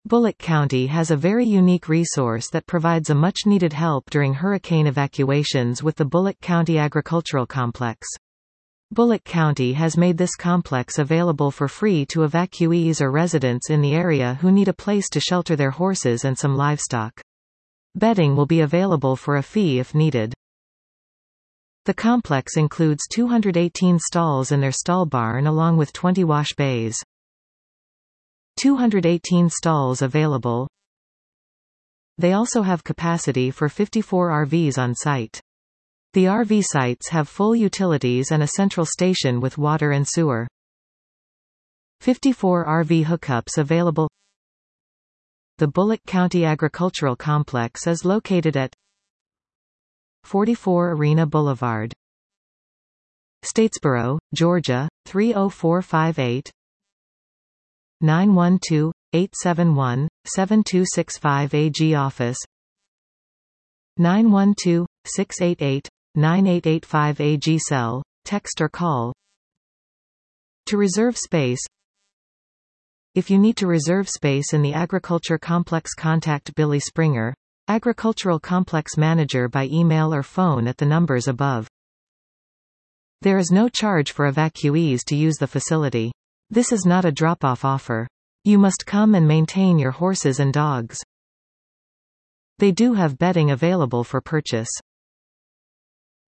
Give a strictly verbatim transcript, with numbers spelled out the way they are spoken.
Bullock County has a very unique resource that provides a much-needed help during hurricane evacuations with the Bullock County Agricultural Complex. Bullock County has made this complex available for free to evacuees or residents in the area who need a place to shelter their horses and some livestock. Bedding will be available for a fee if needed. The complex includes two hundred eighteen stalls in their stall barn along with twenty wash bays. two hundred eighteen stalls available. They also have capacity for fifty-four R Vs on site. The R V sites have full utilities and a central station with water and sewer. fifty-four R V hookups available. The Bullock County Agricultural Complex is located at forty-four Arena Boulevard, Statesboro, Georgia, three oh four five eight. nine one two, eight seven one, seven two six five A G Office nine one two, six eight eight, nine eight eight five A G Cell, text or call. To reserve space. If you need to reserve space in the Agriculture Complex, contact Billy Springer, Agricultural Complex Manager, by email or phone at the numbers above. There is no charge for evacuees to use the facility. This is not a drop-off offer. You must come and maintain your horses and dogs. They do have bedding available for purchase.